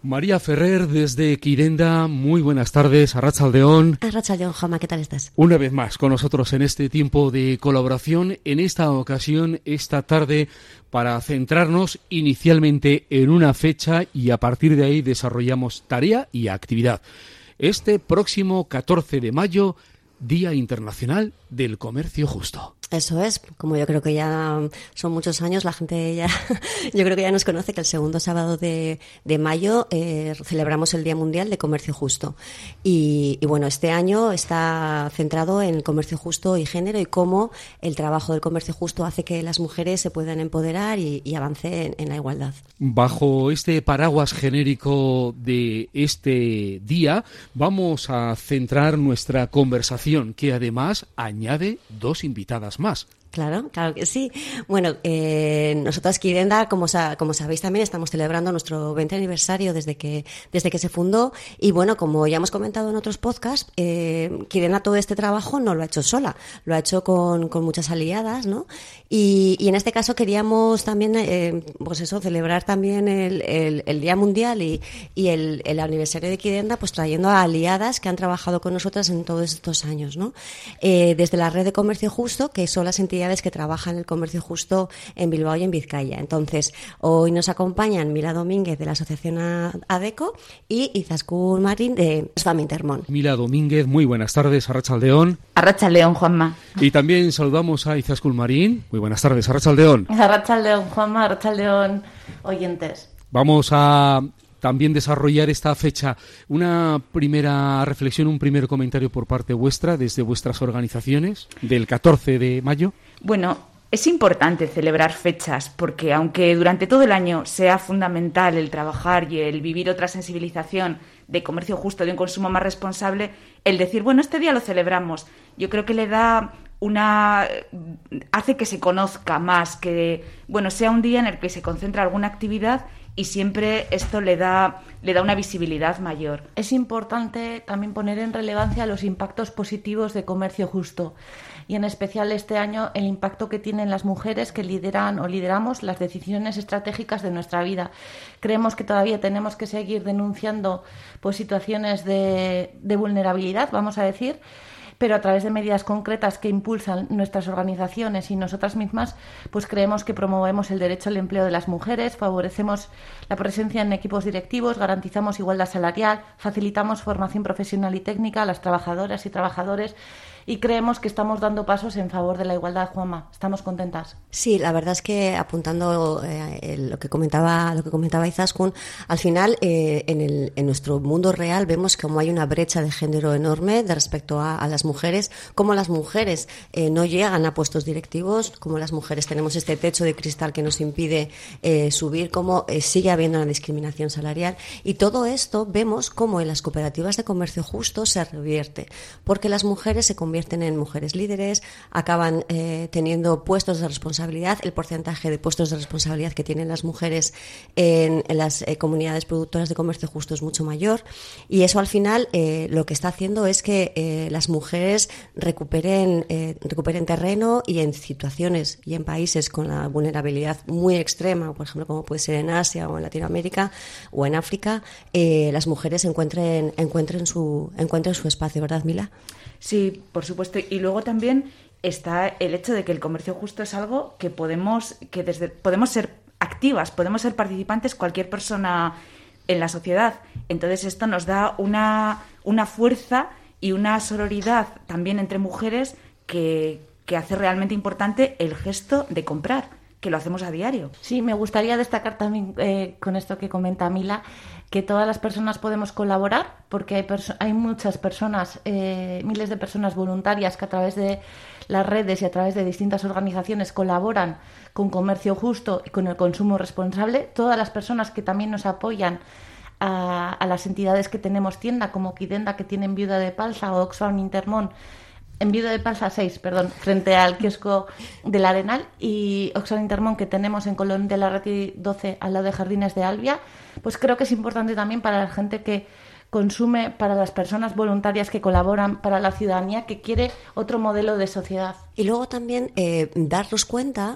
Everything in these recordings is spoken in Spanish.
María Ferrer desde Quirenda, muy buenas tardes, Arratsaldeon. Arratsaldeon, Juanma, ¿qué tal estás? Una vez más con nosotros en este tiempo de colaboración, en esta ocasión, esta tarde, para centrarnos inicialmente en una fecha y a partir de ahí desarrollamos tarea y actividad. Este próximo 14 de mayo, Día Internacional del Comercio Justo. Eso es, como yo creo que ya son muchos años, la gente ya, yo creo que ya nos conoce que el segundo sábado de mayo celebramos el Día Mundial de Comercio Justo. Y bueno, este año está centrado en el comercio justo y género y cómo el trabajo del comercio justo hace que las mujeres se puedan empoderar y avance en la igualdad. Bajo este paraguas genérico de este día, vamos a centrar nuestra conversación, que además añade dos invitadas más. Claro que sí. Bueno, nosotras Quirenda, como sabéis también, estamos celebrando nuestro 20 aniversario desde que se fundó y bueno, como ya hemos comentado en otros podcasts, Quirenda todo este trabajo no lo ha hecho sola, lo ha hecho con muchas aliadas, ¿no? Y en este caso queríamos también, celebrar también el Día Mundial y el aniversario de Quirenda, pues trayendo a aliadas que han trabajado con nosotras en todos estos años, ¿no? Desde la Red de Comercio Justo, que son las entidades que trabajan el comercio justo en Bilbao y en Vizcaya. Entonces, hoy nos acompañan Mila Domínguez de la Asociación ADECO y Izaskun Marín de Oxfam Intermón. Mila Domínguez, muy buenas tardes, Arratsaldeon. Arratsaldeon, Juanma. Y también saludamos a Izaskun Marín. Muy buenas tardes, Arratsaldeon. Arratsaldeon, Juanma, Arratsaldeon, oyentes. Vamos a también desarrollar esta fecha. Una primera reflexión, un primer comentario por parte vuestra, desde vuestras organizaciones, del 14 de mayo. Bueno, es importante celebrar fechas porque aunque durante todo el año sea fundamental el trabajar y el vivir otra sensibilización de comercio justo, de un consumo más responsable, el decir, bueno, este día lo celebramos, yo creo que le da hace que se conozca más, que bueno, sea un día en el que se concentra alguna actividad y siempre esto le da una visibilidad mayor. Es importante también poner en relevancia los impactos positivos de comercio justo y en especial este año el impacto que tienen las mujeres que lideran o lideramos las decisiones estratégicas de nuestra vida. Creemos que todavía tenemos que seguir denunciando pues, situaciones de vulnerabilidad, vamos a decir, pero a través de medidas concretas que impulsan nuestras organizaciones y nosotras mismas, pues creemos que promovemos el derecho al empleo de las mujeres, favorecemos la presencia en equipos directivos, garantizamos igualdad salarial, facilitamos formación profesional y técnica a las trabajadoras y trabajadores y creemos que estamos dando pasos en favor de la igualdad, Juanma. ¿Estamos contentas? Sí, la verdad es que apuntando lo que comentaba Izaskun, al final en nuestro mundo real vemos como hay una brecha de género enorme de respecto a las mujeres, como las mujeres no llegan a puestos directivos, como las mujeres tenemos este techo de cristal que nos impide subir, como sigue habiendo una discriminación salarial y todo esto vemos como en las cooperativas de comercio justo se revierte, porque las mujeres se convierten en mujeres líderes, acaban teniendo puestos de responsabilidad, el porcentaje de puestos de responsabilidad que tienen las mujeres en las comunidades productoras de comercio justo es mucho mayor y eso al final lo que está haciendo es que las mujeres recuperen terreno y en situaciones y en países con la vulnerabilidad muy extrema, por ejemplo como puede ser en Asia o en Latinoamérica o en África, las mujeres encuentren su espacio, ¿verdad, Mila? Sí, por supuesto. Y luego también está el hecho de que el comercio justo es algo que podemos ser activas, podemos ser participantes cualquier persona en la sociedad. Entonces esto nos da una fuerza y una sororidad también entre mujeres que hace realmente importante el gesto de comprar, que lo hacemos a diario. Sí, me gustaría destacar también con esto que comenta Mila, que todas las personas podemos colaborar, porque hay muchas personas, miles de personas voluntarias que a través de las redes y a través de distintas organizaciones colaboran con comercio justo y con el consumo responsable. Todas las personas que también nos apoyan a las entidades que tenemos tienda, como Quirenda, que tienen Viuda de Palsa, o Oxfam Intermón, en Viuda de Palsa 6, frente al kiosco del Arenal, y Oxfam Intermón, que tenemos en Colón de la Reti 12, al lado de Jardines de Albia, pues creo que es importante también para la gente que consume, para las personas voluntarias que colaboran, para la ciudadanía que quiere otro modelo de sociedad. Y luego también darnos cuenta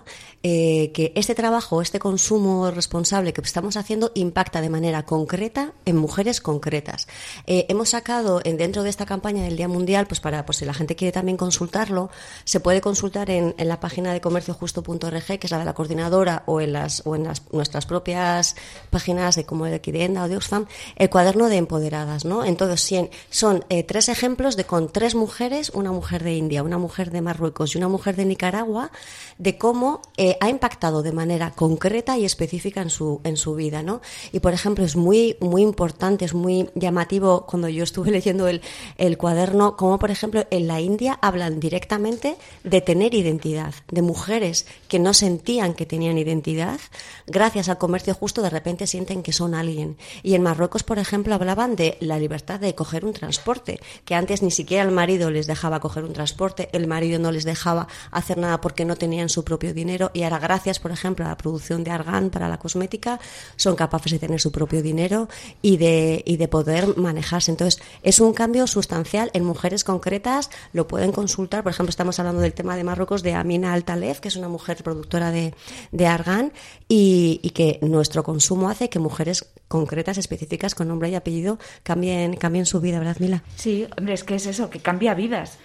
que este trabajo, este consumo responsable que estamos haciendo impacta de manera concreta en mujeres concretas. Hemos sacado dentro de esta campaña del Día Mundial, pues si la gente quiere también consultarlo, se puede consultar en la página de comerciojusto.org, que es la de la coordinadora, o en nuestras propias páginas de como de Equidenda o de Oxfam, el cuaderno de empoderadas, ¿no? Entonces son 3 ejemplos con 3 mujeres, una mujer de India, una mujer de Marruecos y una mujer de Nicaragua, de cómo ha impactado de manera concreta y específica en su vida, ¿no? Y por ejemplo es muy muy importante, es muy llamativo cuando yo estuve leyendo el cuaderno, como por ejemplo en la India hablan directamente de tener identidad, de mujeres que no sentían que tenían identidad, gracias al comercio justo de repente sienten que son alguien. Y en Marruecos, por ejemplo, hablaban de la libertad de coger un transporte, que antes ni siquiera el marido les dejaba coger un transporte, el marido no les dejaba hacer nada porque no tenían su propio dinero, y ahora gracias, por ejemplo, a la producción de argán para la cosmética, son capaces de tener su propio dinero y de poder manejarse. Entonces, es un cambio sustancial en mujeres concretas, lo pueden consultar. Por ejemplo, estamos hablando del tema de Marruecos de Amina Al-Talef, que es una mujer productora de argán, y que nuestro consumo hace que mujeres concretas, específicas, con nombre y apellido, cambien su vida, ¿verdad, Mila? Sí, hombre, es que es eso, que cambia vidas.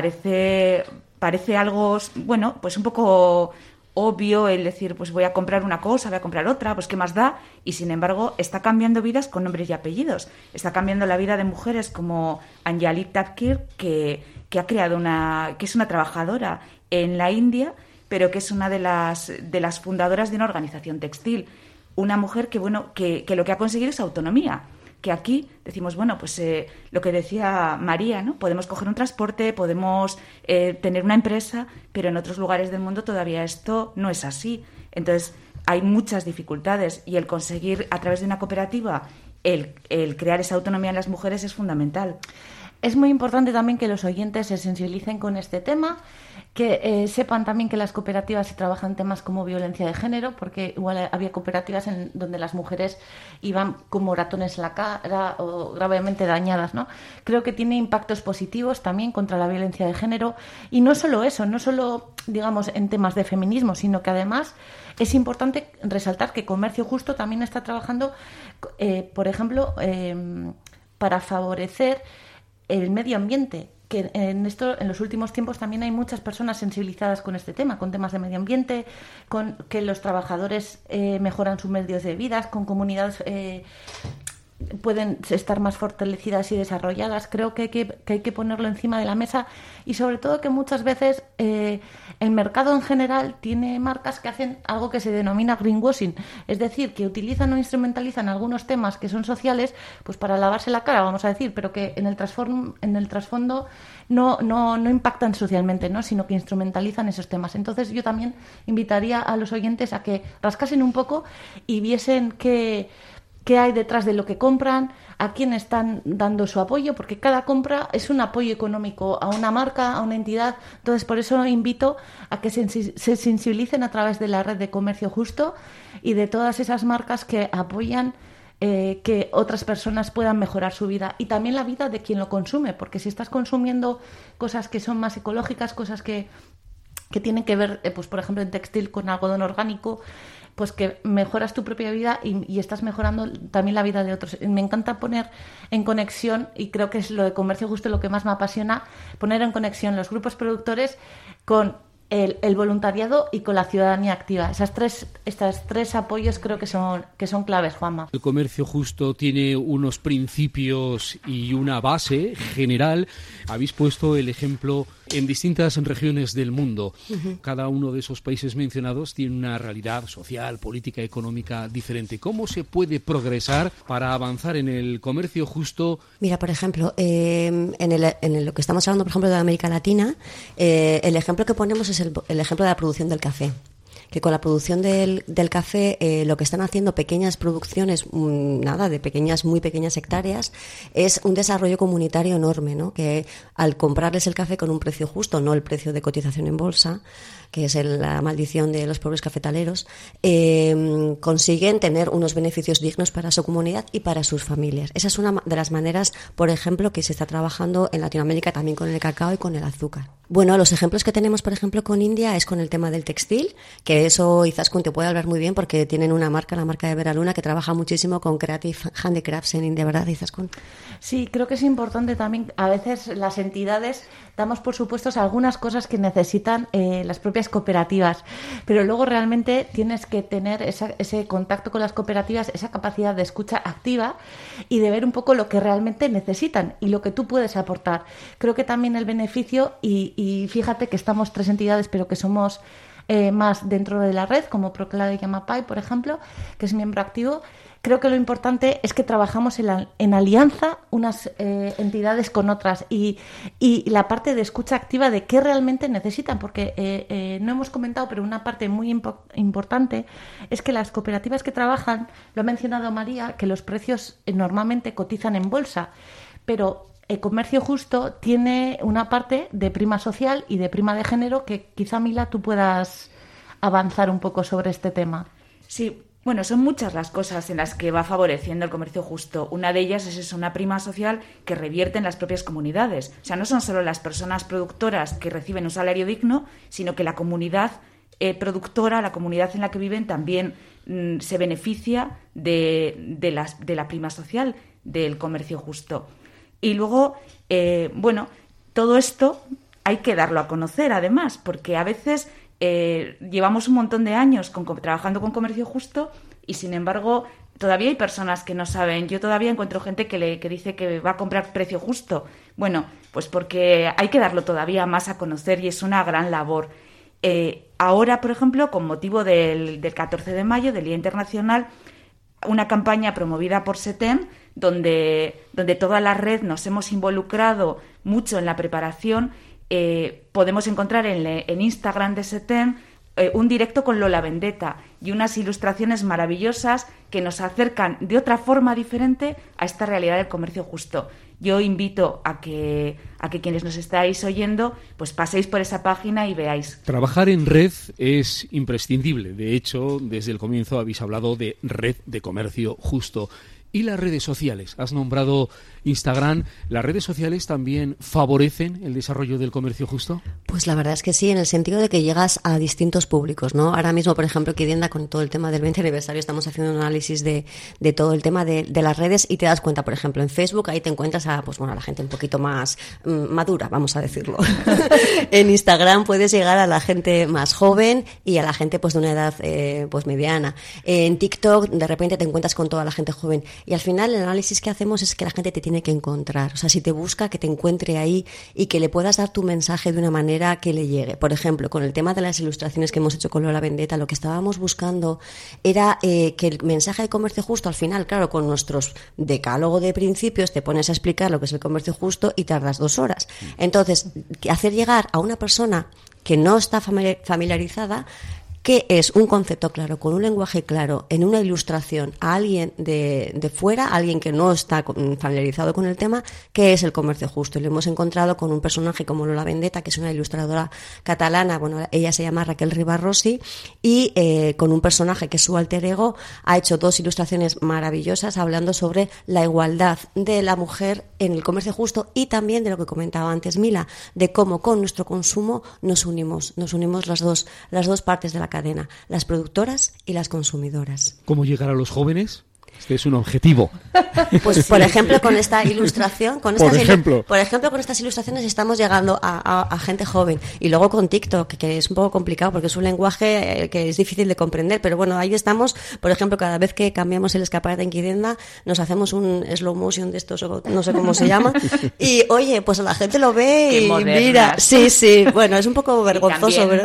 Parece algo, bueno, pues un poco obvio el decir, pues voy a comprar una cosa, voy a comprar otra, pues qué más da, y sin embargo está cambiando vidas con nombres y apellidos. Está cambiando la vida de mujeres como Anjali Tapkir, que ha creado que es una trabajadora en la India, pero que es una de las fundadoras de una organización textil. Una mujer que lo que ha conseguido es autonomía. Que aquí decimos, bueno, pues lo que decía María, ¿no? Podemos coger un transporte, podemos tener una empresa, pero en otros lugares del mundo todavía esto no es así. Entonces, hay muchas dificultades, y el conseguir a través de una cooperativa el crear esa autonomía en las mujeres es fundamental. Es muy importante también que los oyentes se sensibilicen con este tema, que sepan también que las cooperativas se trabajan temas como violencia de género, porque igual había cooperativas en donde las mujeres iban con moratones en la cara o gravemente dañadas, ¿no? Creo que tiene impactos positivos también contra la violencia de género, y no solo eso, no solo, digamos, en temas de feminismo, sino que además es importante resaltar que Comercio Justo también está trabajando, por ejemplo, para favorecer el medio ambiente, que en los últimos tiempos también hay muchas personas sensibilizadas con este tema, con temas de medio ambiente, con que los trabajadores mejoran sus medios de vida, con comunidades pueden estar más fortalecidas y desarrolladas. Creo que hay que ponerlo encima de la mesa, y sobre todo que muchas veces el mercado en general tiene marcas que hacen algo que se denomina greenwashing, es decir, que utilizan o instrumentalizan algunos temas que son sociales, pues para lavarse la cara, vamos a decir, pero que en el trasfondo no impactan socialmente, ¿no? Sino que instrumentalizan esos temas. Entonces yo también invitaría a los oyentes a que rascasen un poco y viesen qué hay detrás de lo que compran, a quién están dando su apoyo, porque cada compra es un apoyo económico a una marca, a una entidad. Entonces, por eso invito a que se sensibilicen a través de la red de Comercio Justo y de todas esas marcas que apoyan que otras personas puedan mejorar su vida, y también la vida de quien lo consume, porque si estás consumiendo cosas que son más ecológicas, cosas que tienen que ver, pues por ejemplo en textil con algodón orgánico, pues que mejoras tu propia vida y estás mejorando también la vida de otros. Me encanta poner en conexión, y creo que es lo de Comercio Justo lo que más me apasiona, poner en conexión los grupos productores con el voluntariado y con la ciudadanía activa. Estas tres apoyos creo que son claves, Juanma. El Comercio Justo tiene unos principios y una base general. Habéis puesto el ejemplo en distintas regiones del mundo. Uh-huh. Cada uno de esos países mencionados tiene una realidad social, política, económica diferente. ¿Cómo se puede progresar para avanzar en el comercio justo? Mira, por ejemplo, en lo que estamos hablando, por ejemplo, de América Latina, el ejemplo que ponemos es el ejemplo de la producción del café, que con la producción del café lo que están haciendo pequeñas producciones, de muy pequeñas hectáreas, es un desarrollo comunitario enorme, ¿no? Que al comprarles el café con un precio justo, no el precio de cotización en bolsa, que es la maldición de los pobres cafetaleros, consiguen tener unos beneficios dignos para su comunidad y para sus familias. Esa es una de las maneras, por ejemplo, que se está trabajando en Latinoamérica también con el cacao y con el azúcar. Bueno, los ejemplos que tenemos, por ejemplo, con India es con el tema del textil, que eso Izaskun te puede hablar muy bien porque tienen una marca, la marca de Vera Luna, que trabaja muchísimo con Creative Handicrafts en India, ¿verdad, Izaskun? Sí, creo que es importante también, a veces las entidades damos por supuestos algunas cosas que necesitan las propias cooperativas, pero luego realmente tienes que tener ese contacto con las cooperativas, esa capacidad de escucha activa y de ver un poco lo que realmente necesitan y lo que tú puedes aportar. Creo que también el beneficio, y fíjate que estamos 3 entidades, pero que somos más dentro de la red, como Proclade y Yamapai, por ejemplo, que es miembro activo. Creo que lo importante es que trabajamos en alianza unas entidades con otras y la parte de escucha activa de qué realmente necesitan, porque no hemos comentado, pero una parte muy importante es que las cooperativas que trabajan, lo ha mencionado María, que los precios normalmente cotizan en bolsa, pero el comercio justo tiene una parte de prima social y de prima de género que quizá, Mila, tú puedas avanzar un poco sobre este tema. Sí. Bueno, son muchas las cosas en las que va favoreciendo el comercio justo. Una de ellas es eso, una prima social que revierte en las propias comunidades. O sea, no son solo las personas productoras que reciben un salario digno, sino que la comunidad productora, la comunidad en la que viven, también se beneficia de la prima social del comercio justo. Y luego, todo esto hay que darlo a conocer, además, porque a veces llevamos un montón de años trabajando con comercio justo y, sin embargo, todavía hay personas que no saben. Yo todavía encuentro gente que dice que va a comprar precio justo. Bueno, pues porque hay que darlo todavía más a conocer y es una gran labor. Ahora, por ejemplo, con motivo del 14 de mayo, del Día Internacional, una campaña promovida por SETEM, donde toda la red nos hemos involucrado mucho en la preparación. Podemos encontrar en Instagram de SETEM un directo con Lola Vendetta y unas ilustraciones maravillosas que nos acercan de otra forma diferente a esta realidad del comercio justo. Yo invito a que quienes nos estáis oyendo pues paséis por esa página y veáis. Trabajar en red es imprescindible. De hecho, desde el comienzo habéis hablado de red de comercio justo. Y las redes sociales, has nombrado Instagram, ¿las redes sociales también favorecen el desarrollo del comercio justo? Pues la verdad es que sí, en el sentido de que llegas a distintos públicos, ¿no? Ahora mismo, por ejemplo, Quirienda, con todo el tema del 20 aniversario, estamos haciendo un análisis de todo el tema de las redes y te das cuenta, por ejemplo, en Facebook, ahí te encuentras a la gente un poquito más madura, vamos a decirlo. En Instagram puedes llegar a la gente más joven y a la gente pues de una edad mediana. En TikTok, de repente te encuentras con toda la gente joven. Y al final el análisis que hacemos es que la gente te tiene que encontrar. O sea, si te busca, que te encuentre ahí y que le puedas dar tu mensaje de una manera que le llegue. Por ejemplo, con el tema de las ilustraciones que hemos hecho con Lola Vendetta, lo que estábamos buscando era que el mensaje de comercio justo, al final, claro, con nuestros decálogo de principios, te pones a explicar lo que es el comercio justo y tardas 2 horas. Entonces, hacer llegar a una persona que no está familiarizada ¿qué es un concepto claro, con un lenguaje claro, en una ilustración a alguien de fuera, a alguien que no está familiarizado con el tema? ¿Qué es el comercio justo? Y lo hemos encontrado con un personaje como Lola Vendetta, que es una ilustradora catalana, bueno, ella se llama Raquel Ribarrosi, y con un personaje que es su alter ego, ha hecho 2 ilustraciones maravillosas hablando sobre la igualdad de la mujer en el comercio justo y también de lo que comentaba antes Mila, de cómo con nuestro consumo nos unimos las dos partes de la cadena, las productoras y las consumidoras. ¿Cómo llegar a los jóvenes? Este es un objetivo. Pues, por ejemplo, con esta ilustración, con estas ilustraciones estamos llegando a gente joven. Y luego con TikTok, que es un poco complicado porque es un lenguaje que es difícil de comprender. Pero bueno, ahí estamos. Por ejemplo, cada vez que cambiamos el escaparate en Quirienda, nos hacemos un slow motion de estos, no sé cómo se llama. Y oye, pues la gente lo ve Qué y modernas. Mira. Sí. Bueno, es un poco vergonzoso, pero...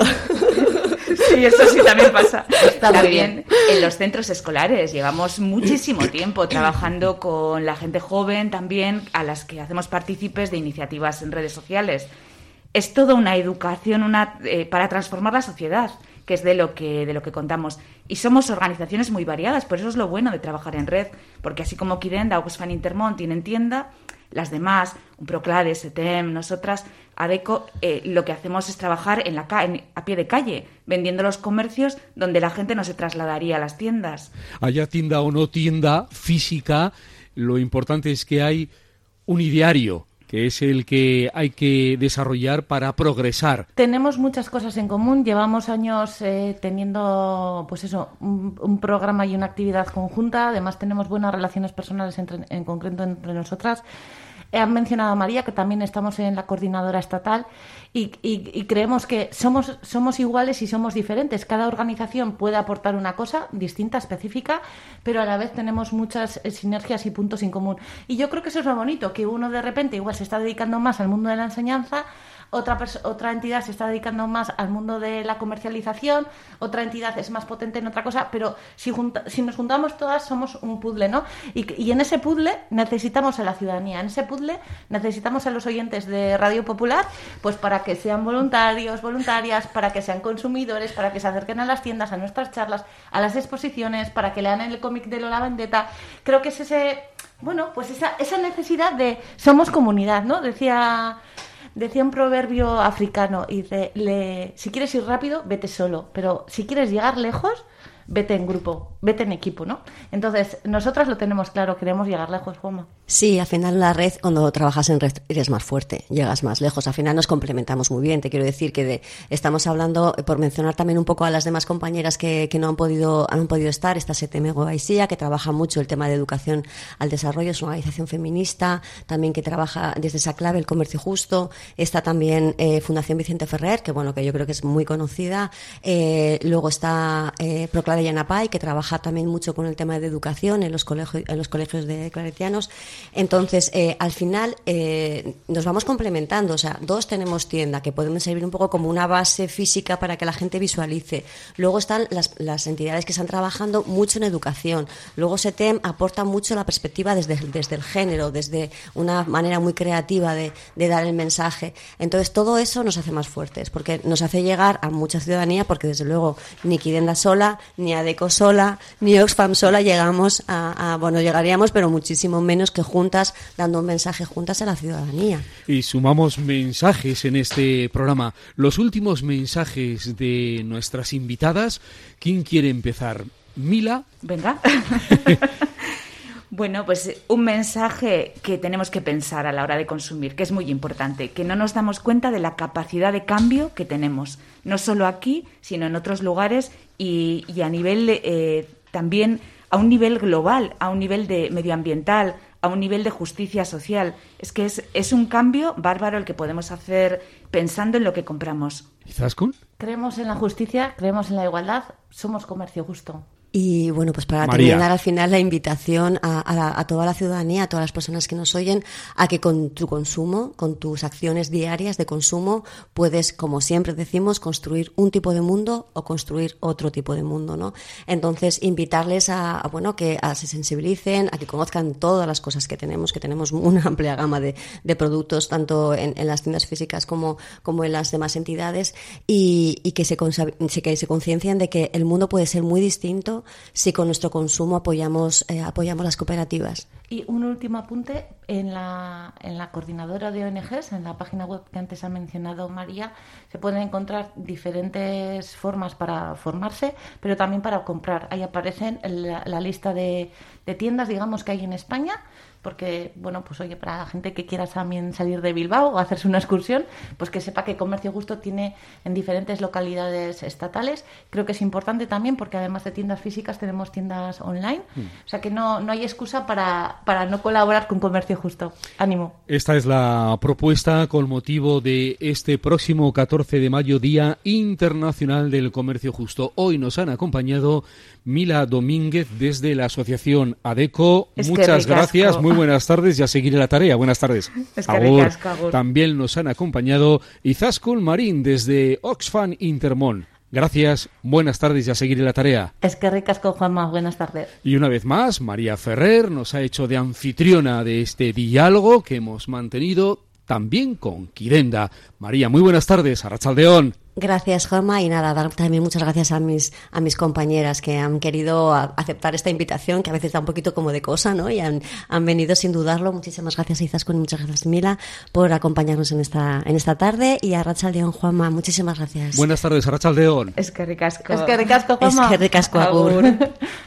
Sí, eso sí también pasa. También en los centros escolares llevamos muchísimo tiempo trabajando con la gente joven también, a las que hacemos partícipes de iniciativas en redes sociales. Es toda una educación para transformar la sociedad. que es de lo que contamos. Y somos organizaciones muy variadas, por eso es lo bueno de trabajar en red, porque así como Quirenda, Oxfam, Intermón tienen tienda, las demás, Proclade, SETEM, nosotras, ADECO, lo que hacemos es trabajar a pie de calle, vendiendo los comercios donde la gente no se trasladaría a las tiendas. Haya tienda o no tienda física, lo importante es que hay un ideario, que es el que hay que desarrollar para progresar. Tenemos muchas cosas en común, llevamos años teniendo pues eso, un programa y una actividad conjunta, además tenemos buenas relaciones personales en concreto entre nosotras. Han mencionado a María, que también estamos en la coordinadora estatal y creemos que somos iguales y somos diferentes. Cada organización puede aportar una cosa distinta, específica, pero a la vez tenemos muchas sinergias y puntos en común. Y yo creo que eso es lo bonito, que uno de repente igual se está dedicando más al mundo de la enseñanza, otra entidad se está dedicando más al mundo de la comercialización, otra entidad es más potente en otra cosa, pero si nos juntamos todas somos un puzzle, ¿no? Y en ese puzzle necesitamos a la ciudadanía, en ese puzzle necesitamos a los oyentes de Radio Popular, pues para que sean voluntarios, voluntarias, para que sean consumidores, para que se acerquen a las tiendas, a nuestras charlas, a las exposiciones, para que lean el cómic de Lola Vendetta. Creo que es esa necesidad de somos comunidad, ¿no? Decía un proverbio africano, y dice, si quieres ir rápido, vete solo, pero si quieres llegar lejos, vete en grupo, vete en equipo, ¿no? Entonces, nosotras lo tenemos claro, queremos llegar lejos, Juanma. Sí, al final la red, cuando trabajas en red, eres más fuerte, llegas más lejos. Al final nos complementamos muy bien. Te quiero decir que estamos hablando, por mencionar también un poco a las demás compañeras que no han podido estar, está SETEM Goaisía, que trabaja mucho el tema de educación al desarrollo, es una organización feminista, también que trabaja desde esa clave, el comercio justo. Está también Fundación Vicente Ferrer, que yo creo que es muy conocida. Luego está Proclade y Anapay, que trabaja también mucho con el tema de educación en los colegios de claretianos. Entonces, al final nos vamos complementando, o sea, dos tenemos tienda que podemos servir un poco como una base física para que la gente visualice. Luego están las entidades que están trabajando mucho en educación. Luego SETEM aporta mucho la perspectiva desde el género, desde una manera muy creativa de dar el mensaje. Entonces, todo eso nos hace más fuertes, porque nos hace llegar a mucha ciudadanía, porque desde luego ni Quirenda sola, ni ADECO sola, ni Oxfam sola llegaríamos, pero muchísimo menos que juntas, dando un mensaje juntas a la ciudadanía. Y sumamos mensajes en este programa. Los últimos mensajes de nuestras invitadas. ¿Quién quiere empezar? ¿Mila? Venga. Bueno, pues un mensaje que tenemos que pensar a la hora de consumir, que es muy importante, que no nos damos cuenta de la capacidad de cambio que tenemos, no solo aquí, sino en otros lugares y a nivel también a un nivel global, a un nivel de medioambiental, a un nivel de justicia social. Es que es un cambio bárbaro el que podemos hacer pensando en lo que compramos. ¿Izaskun? Creemos en la justicia, creemos en la igualdad, somos comercio justo. Y bueno, pues para María. terminar al final la invitación a toda la ciudadanía, a todas las personas que nos oyen, a que con tu consumo, con tus acciones diarias de consumo, puedes, como siempre decimos, construir un tipo de mundo o construir otro tipo de mundo, ¿no? Entonces, invitarles a que se sensibilicen, a que conozcan todas las cosas que tenemos una amplia gama de productos, tanto en las tiendas físicas como en las demás entidades, y que se conciencien de que el mundo puede ser muy distinto si con nuestro consumo apoyamos las cooperativas. Y un último apunte, en la coordinadora de ONGs, en la página web que antes ha mencionado María, se pueden encontrar diferentes formas para formarse, pero también para comprar. Ahí aparecen la lista de tiendas, digamos, que hay en España, porque, para la gente que quiera también salir de Bilbao o hacerse una excursión, pues que sepa que Comercio Justo tiene en diferentes localidades estatales. Creo que es importante también porque además de tiendas físicas tenemos tiendas online. O sea que no hay excusa para no colaborar con Comercio Justo. Ánimo. Esta es la propuesta con motivo de este próximo 14 de mayo, Día Internacional del Comercio Justo. Hoy nos han acompañado Mila Domínguez desde la asociación ADECO. Muchas gracias, muy buenas tardes y a seguir la tarea. Buenas tardes. Agur. También nos han acompañado Izaskun Marín desde Oxfam Intermón. Gracias, buenas tardes y a seguir la tarea. Es que ricasco, Juanma, buenas tardes. Y una vez más, María Ferrer nos ha hecho de anfitriona de este diálogo que hemos mantenido también con Quirenda. María, muy buenas tardes, arratsaldeon. Gracias, Juanma, y nada, dar también muchas gracias a mis compañeras que han querido aceptar esta invitación, que a veces da un poquito como de cosa, ¿no? Y han venido sin dudarlo. Muchísimas gracias, Izaskun, y muchas gracias, Mila, por acompañarnos en esta tarde. Y a Arratsaldeon, Juanma, muchísimas gracias. Buenas tardes, Arratsaldeon. Eskerrik asko. Eskerrik asko, Juanma. Eskerrik asko, agur.